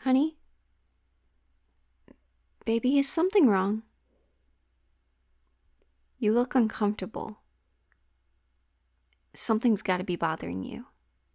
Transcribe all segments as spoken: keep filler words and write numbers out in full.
Honey? Baby, is something wrong? You look uncomfortable. Something's gotta be bothering you.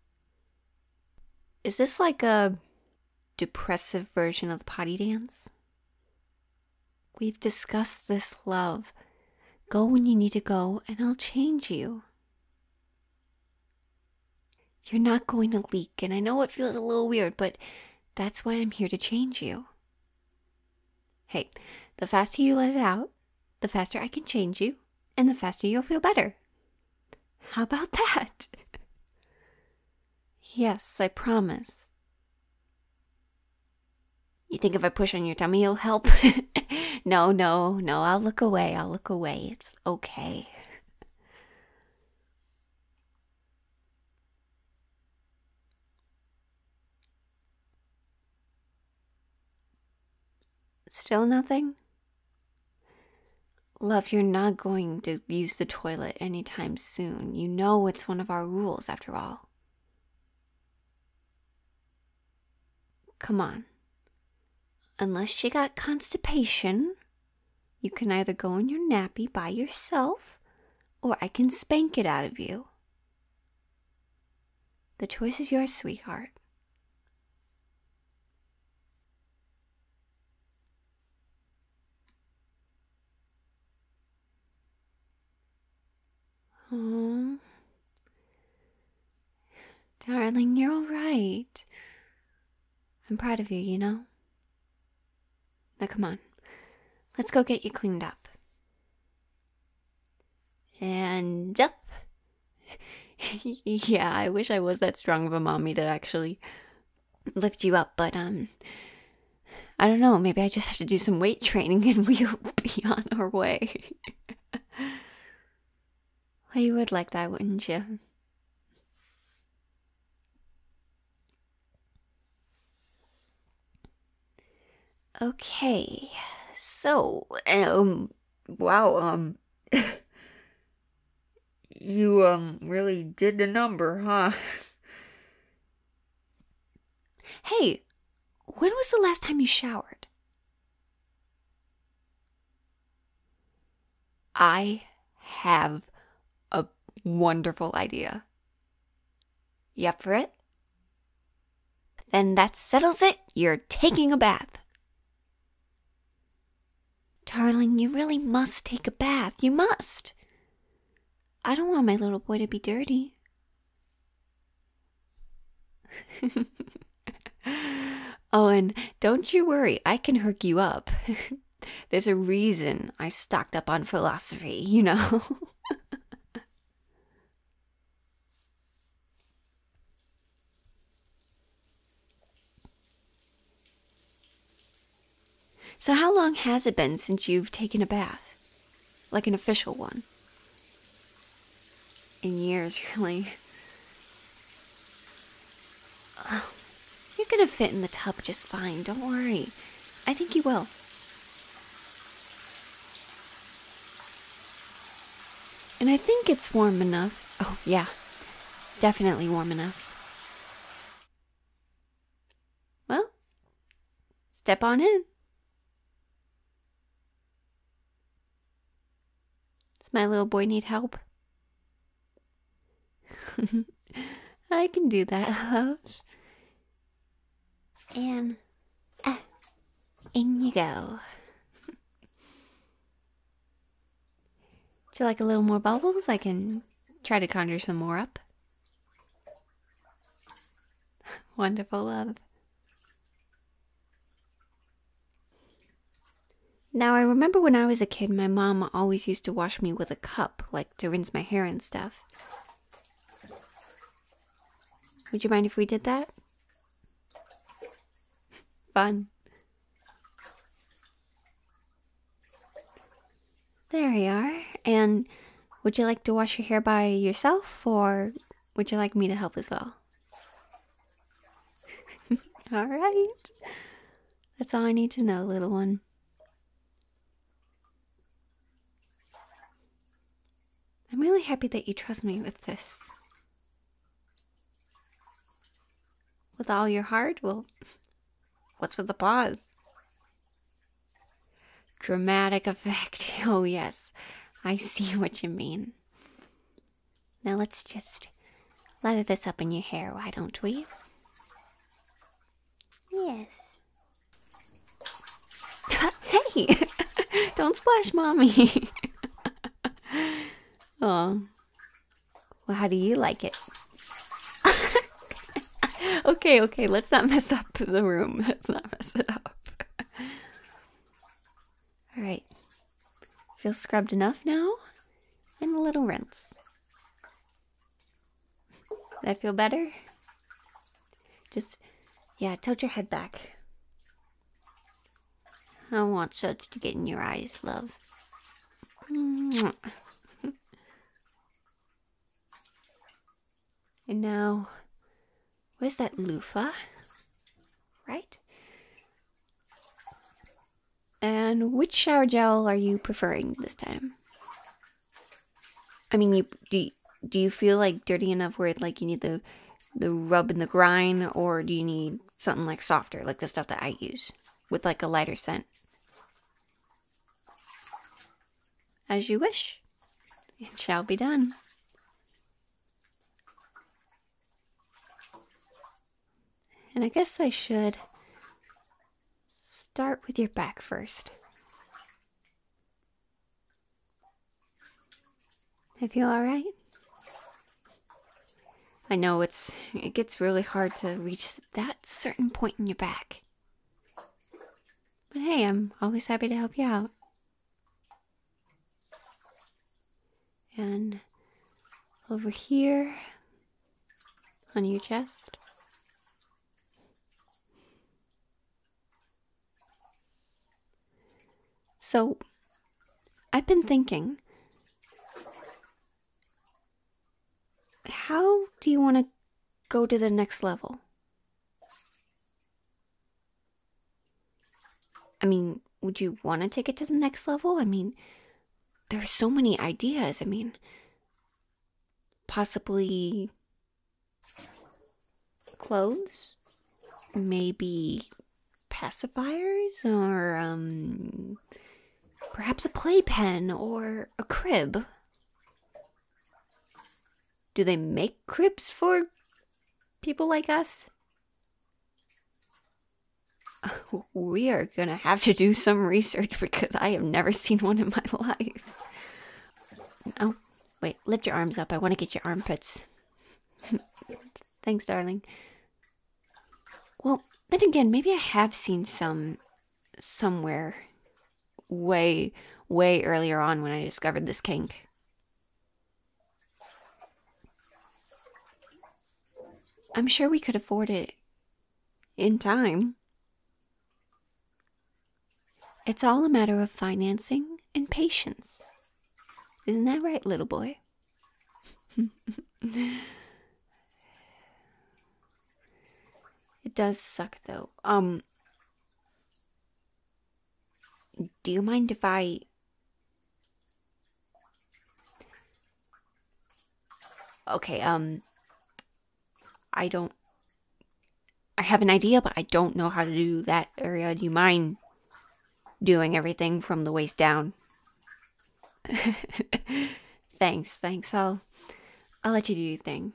Is this like a depressive version of the potty dance? We've discussed this, love. Go when you need to go, and I'll change you. You're not going to leak, and I know it feels a little weird, but that's why I'm here to change you. Hey, the faster you let it out, the faster I can change you, and the faster you'll feel better. How about that? Yes, I promise. You think if I push on your tummy, it'll help? No, no, no, I'll look away. I'll look away. It's okay. Still nothing? Love, you're not going to use the toilet anytime soon. You know it's one of our rules, after all. Come on. Unless you got constipation, you can either go in your nappy by yourself, or I can spank it out of you. The choice is yours, sweetheart. Oh, darling, you're all right. I'm proud of you, you know? Now come on, let's go get you cleaned up. And up. Yeah, I wish I was that strong of a mommy to actually lift you up, but um, I don't know, maybe I just have to do some weight training and we'll be on our way. Well, you would like that, wouldn't you? Okay, so, um, wow, um, you, um, really did the number, huh? Hey, when was the last time you showered? I have a wonderful idea. You up for it? Then that settles it. You're taking a bath. Darling, you really must take a bath. You must. I don't want my little boy to be dirty. Oh, and don't you worry, I can hook you up. There's a reason I stocked up on philosophy, you know? So how long has it been since you've taken a bath? Like an official one? In years, really. Oh, you're gonna fit in the tub just fine, don't worry. I think you will. And I think it's warm enough. Oh, yeah. Definitely warm enough. Well, step on in. Does my little boy need help? I can do that, love. And uh, in you go. Do you like a little more bubbles? I can try to conjure some more up. Wonderful, love. Now, I remember when I was a kid, my mom always used to wash me with a cup, like to rinse my hair and stuff. Would you mind if we did that? Fun. There you are. And would you like to wash your hair by yourself, or would you like me to help as well? All right. That's all I need to know, little one. I'm really happy that you trust me with this. With all your heart, well, What's with the pause? Dramatic effect. Oh, yes. I see what you mean. Now let's just lather this up in your hair, why don't we? Yes. Hey! Don't splash mommy. Oh. Well, how do you like it? Okay, okay, let's not mess up the room. Let's not mess it up. Alright. Feel scrubbed enough now? And a little rinse. That feel better? Just, yeah, tilt your head back. I don't want such to get in your eyes, love. And now, where's that loofah? Right? And which shower gel are you preferring this time? I mean, you do. Do you feel like dirty enough where like you need the the rub and the grind, or do you need something like softer, like the stuff that I use with like a lighter scent? As you wish. It shall be done. And I guess I should start with your back first. I feel alright? I know it's it gets really hard to reach that certain point in your back. But hey, I'm always happy to help you out. And over here on your chest. So, I've been thinking, how do you want to go to the next level? I mean, would you want to take it to the next level? I mean, there's so many ideas. I mean, possibly clothes? Maybe pacifiers? Or, um, perhaps a playpen or a crib? Do they make cribs for people like us? We are gonna have to do some research because I have never seen one in my life. Oh, wait, lift your arms up. I want to get your armpits. Thanks, darling. Well, then again, maybe I have seen some somewhere way, way earlier on when I discovered this kink. I'm sure we could afford it in time. It's all a matter of financing and patience. Isn't that right, little boy? It does suck, though. Um, do you mind if I... Okay, um... I don't... I have an idea, but I don't know how to do that area. Do you mind doing everything from the waist down? Thanks, thanks. I'll... I'll let you do your thing.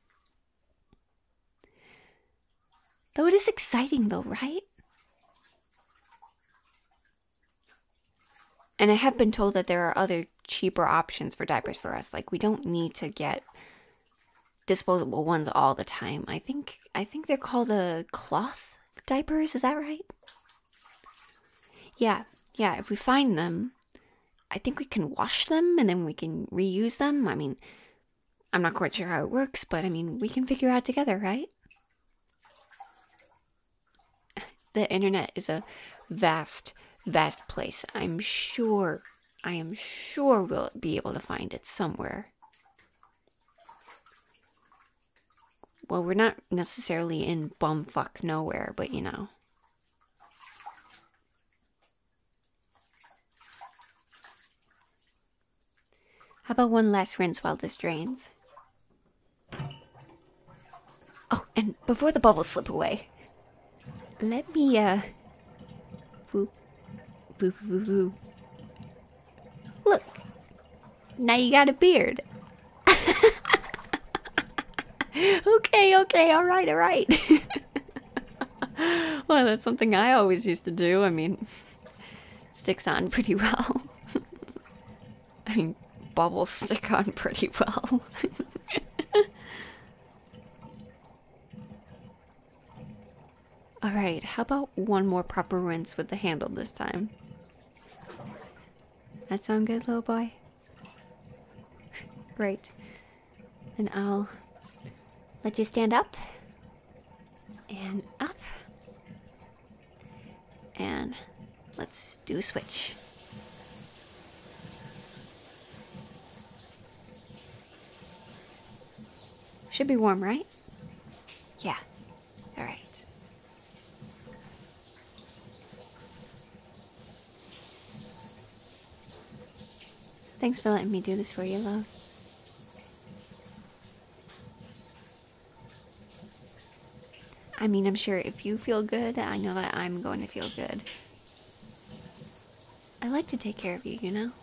Though it is exciting, though, right? And I have been told that there are other cheaper options for diapers for us. Like, we don't need to get disposable ones all the time. I think I think they're called a cloth diapers. Is that right? Yeah, yeah. If we find them, I think we can wash them and then we can reuse them. I mean, I'm not quite sure how it works, but I mean, we can figure out together, right? The internet is a vast, vast place. I'm sure, I am sure we'll be able to find it somewhere. Well, we're not necessarily in bumfuck nowhere, but you know. How about one last rinse while this drains? Oh, and before the bubbles slip away, let me, uh... Boop. Boop, boop, boop. Look. Now you got a beard. Okay, okay, alright, alright. Well, that's something I always used to do. I mean, sticks on pretty well. I mean, bubbles stick on pretty well. Alright, how about one more proper rinse with the handle this time? That sound good, little boy? Great. Then I'll let you stand up. And up. And let's do a switch. Should be warm, right? Yeah. Alright. Thanks for letting me do this for you, love. I mean, I'm sure if you feel good, I know that I'm going to feel good. I like to take care of you, you know?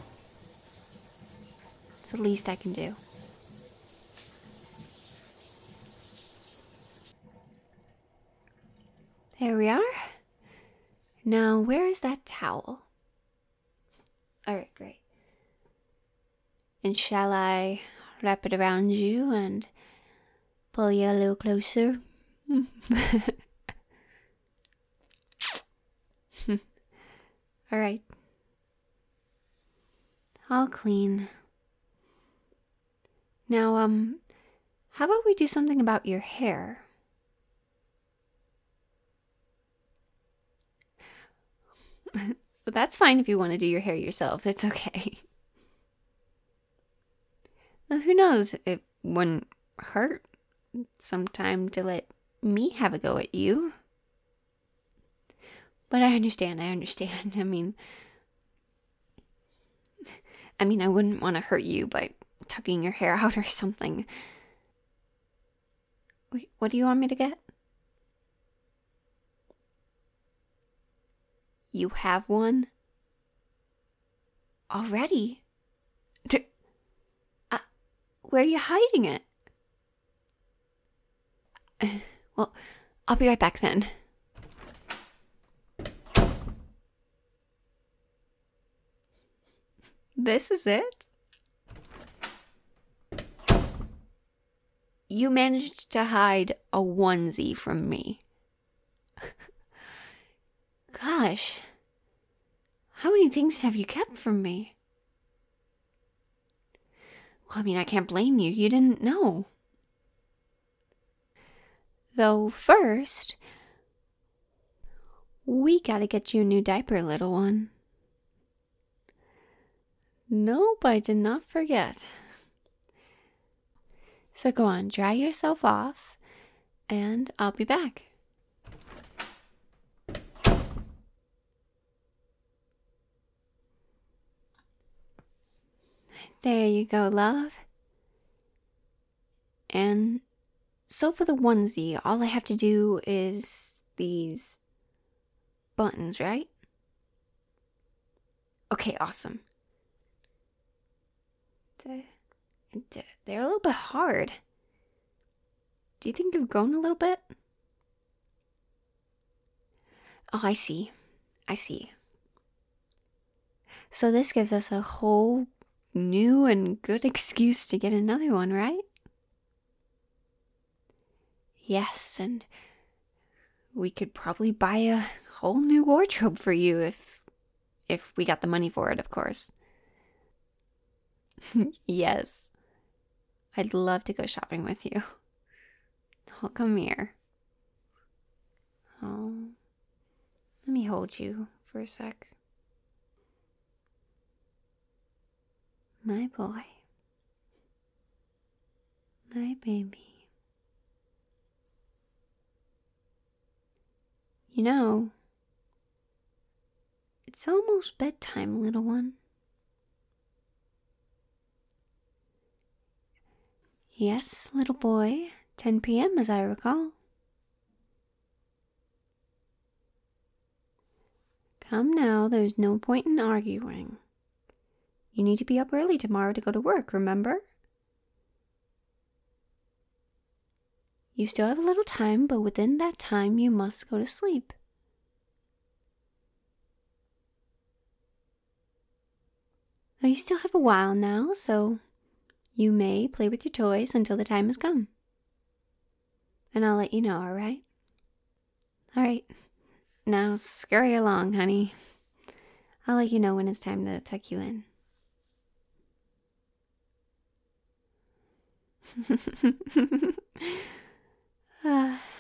It's the least I can do. There we are. Now, where is that towel? Alright, great. And shall I wrap it around you and pull you a little closer? Alright. All clean. Now, um, how about we do something about your hair? That's fine if you want to do your hair yourself. It's okay. Well, who knows? It wouldn't hurt sometime to let me have a go at you. But I understand, I understand. I mean, I mean, I wouldn't want to hurt you by tucking your hair out or something. Wait, what do you want me to get? You have one? Already? D- uh, where are you hiding it? Well, I'll be right back then. This is it? You managed to hide a onesie from me. Gosh. How many things have you kept from me? Well, I mean, I can't blame you. You didn't know. Though first, we gotta get you a new diaper, little one. Nope, I did not forget. So go on, dry yourself off, and I'll be back. There you go, love. And so for the onesie, all I have to do is these buttons, right? Okay, awesome. They're a little bit hard. Do you think you've grown a little bit? Oh, I see. I see. So this gives us a whole new and good excuse to get another one, right? Yes, and we could probably buy a whole new wardrobe for you if if we got the money for it, of course. Yes. I'd love to go shopping with you. Oh, come here. Oh, let me hold you for a sec. My boy. My baby. You know, it's almost bedtime, little one. Yes, little boy. ten p m as I recall. Come now, there's no point in arguing. You need to be up early tomorrow to go to work, remember? You still have a little time, but within that time you must go to sleep. Now, you still have a while now, so you may play with your toys until the time has come. And I'll let you know, alright? Alright, now scurry along, honey. I'll let you know when it's time to tuck you in. Ah.